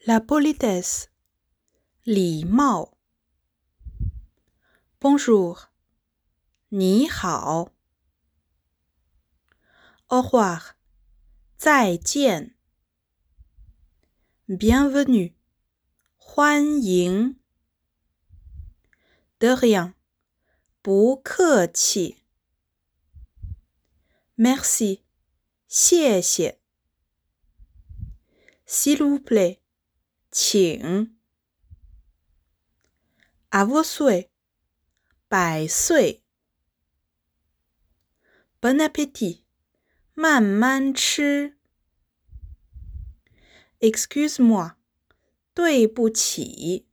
La politesse, 礼貌。Bonjour, 你好。Au revoir, 再见。Bienvenue, 欢迎。De rien, 不客气。Merci, 谢谢。S'il vous plaît, 请。À vos souhaits, 百岁。Bon appétit, 慢慢吃。Excuse-moi, 对不起。